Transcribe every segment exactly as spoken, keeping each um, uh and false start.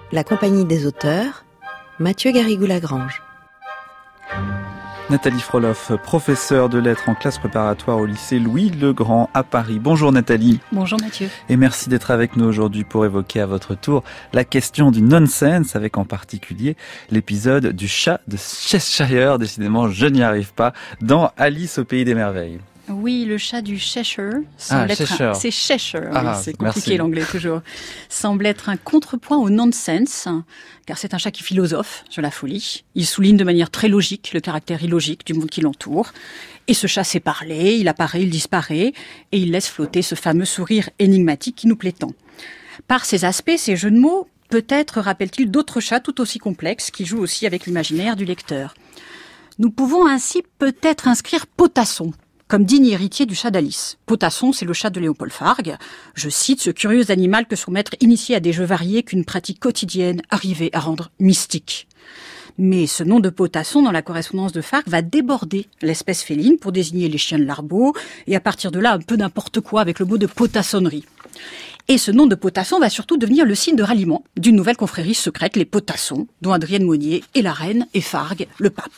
La compagnie des auteurs, Mathieu Garrigou-Lagrange. Nathalie Froloff, professeure de lettres en classe préparatoire au lycée Louis-le-Grand à Paris. Bonjour Nathalie. Bonjour Mathieu. Et merci d'être avec nous aujourd'hui pour évoquer à votre tour la question du nonsense, avec en particulier l'épisode du chat de Cheshire. Décidément, je n'y arrive pas, dans Alice au pays des merveilles. Oui, le chat du Cheshire semble ah, être Cheshire. Un... C'est Cheshire, ah, oui, c'est compliqué merci. l'anglais toujours. Semble être un contrepoint au nonsense, car c'est un chat qui philosophe sur la folie. Il souligne de manière très logique le caractère illogique du monde qui l'entoure. Et ce chat sait parler, il apparaît, il disparaît, et il laisse flotter ce fameux sourire énigmatique qui nous plaît tant. Par ses aspects, ses jeux de mots, peut-être rappelle-t-il d'autres chats tout aussi complexes qui jouent aussi avec l'imaginaire du lecteur. Nous pouvons ainsi peut-être inscrire Potasson comme digne héritier du chat d'Alice. Potasson, c'est le chat de Léopold Fargue. Je cite ce curieux animal que son maître initié à des jeux variés qu'une pratique quotidienne arrivait à rendre mystique. Mais ce nom de Potasson, dans la correspondance de Fargue, va déborder l'espèce féline pour désigner les chiens de Larbeau, et à partir de là, un peu n'importe quoi avec le mot de potassonnerie. Et ce nom de Potasson va surtout devenir le signe de ralliement d'une nouvelle confrérie secrète, les Potassons, dont Adrienne Monnier est la reine et Fargue le pape.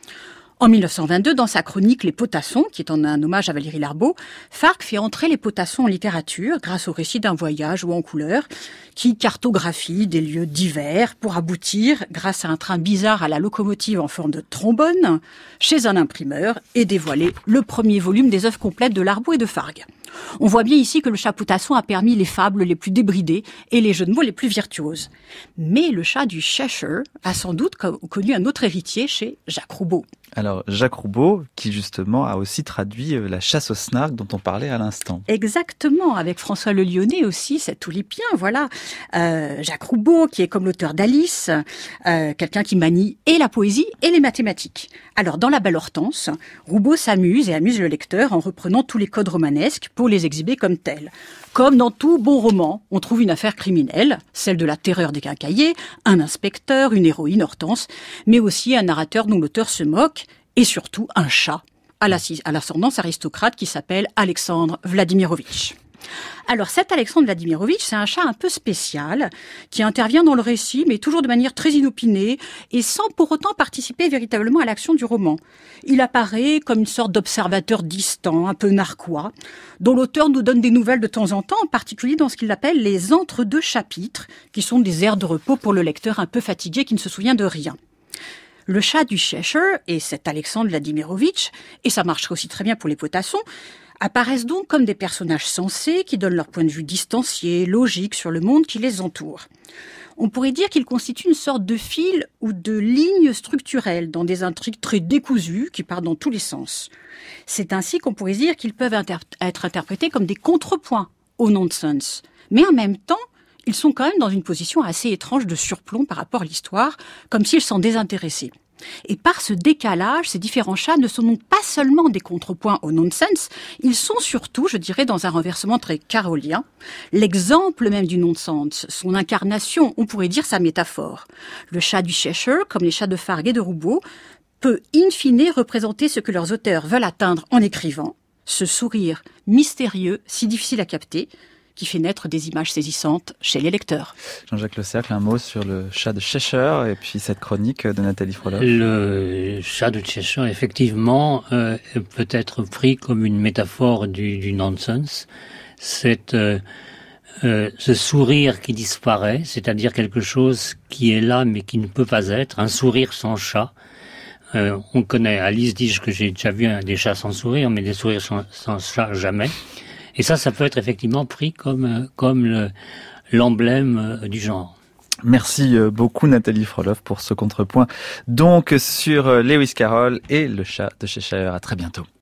En mille neuf cent vingt-deux, dans sa chronique Les Potassons, qui est en un hommage à Valérie Larbeau, Fargue fait entrer les Potassons en littérature grâce au récit d'un voyage ou en couleur qui cartographie des lieux divers pour aboutir, grâce à un train bizarre à la locomotive en forme de trombone, chez un imprimeur et dévoiler le premier volume des œuvres complètes de Larbeau et de Fargue. On voit bien ici que le chat Potasson a permis les fables les plus débridées et les jeux de mots les plus virtuoses. Mais le chat du Cheshire a sans doute connu un autre héritier chez Jacques Roubaud. Alors, Jacques Roubaud, qui justement a aussi traduit La chasse au snark dont on parlait à l'instant. Exactement, avec François Le Lyonnais aussi, cet oulipien, voilà. Euh, Jacques Roubaud, qui est comme l'auteur d'Alice, euh, quelqu'un qui manie et la poésie et les mathématiques. Alors, dans La Belle Hortense, Roubaud s'amuse et amuse le lecteur en reprenant tous les codes romanesques pour les exhiber comme tels. Comme dans tout bon roman, on trouve une affaire criminelle, celle de la terreur des quincailliers, un inspecteur, une héroïne Hortense, mais aussi un narrateur dont l'auteur se moque, et surtout un chat à l'ascendance aristocrate qui s'appelle Alexandre Vladimirovitch. Alors cet Alexandre Vladimirovitch, c'est un chat un peu spécial qui intervient dans le récit, mais toujours de manière très inopinée et sans pour autant participer véritablement à l'action du roman. Il apparaît comme une sorte d'observateur distant, un peu narquois, dont l'auteur nous donne des nouvelles de temps en temps, en particulier dans ce qu'il appelle les entre-deux chapitres, qui sont des aires de repos pour le lecteur un peu fatigué qui ne se souvient de rien. Le chat du Cheshire et cet Alexandre Vladimirovitch, et ça marcherait aussi très bien pour les Potassons, apparaissent donc comme des personnages sensés qui donnent leur point de vue distancié, logique sur le monde qui les entoure. On pourrait dire qu'ils constituent une sorte de fil ou de ligne structurelle dans des intrigues très décousues qui partent dans tous les sens. C'est ainsi qu'on pourrait dire qu'ils peuvent inter- être interprétés comme des contrepoints au nonsense. Mais en même temps, ils sont quand même dans une position assez étrange de surplomb par rapport à l'histoire, comme s'ils s'en désintéressaient. Et par ce décalage, ces différents chats ne sont donc pas seulement des contrepoints au nonsense, ils sont surtout, je dirais, dans un renversement très carolien, l'exemple même du nonsense, son incarnation, on pourrait dire sa métaphore. Le chat du Cheshire, comme les chats de Fargue et de Roubaud, peut in fine représenter ce que leurs auteurs veulent atteindre en écrivant, ce sourire mystérieux, si difficile à capter, qui fait naître des images saisissantes chez les lecteurs. Jean-Jacques Le Cercle, un mot sur le chat de Cheshire et puis cette chronique de Nathalie Froloff. Le chat de Cheshire, effectivement, euh, peut être pris comme une métaphore du, du nonsense. C'est euh, euh, ce sourire qui disparaît, c'est-à-dire quelque chose qui est là mais qui ne peut pas être, un sourire sans chat. Euh, on connaît, Alice dit que j'ai déjà vu des chats sans sourire, mais des sourires sans, sans chat, jamais. Et ça, ça peut être effectivement pris comme, comme le, l'emblème du genre. Merci beaucoup Nathalie Froloff pour ce contrepoint. Donc sur Lewis Carroll et le chat de Cheshire. À très bientôt.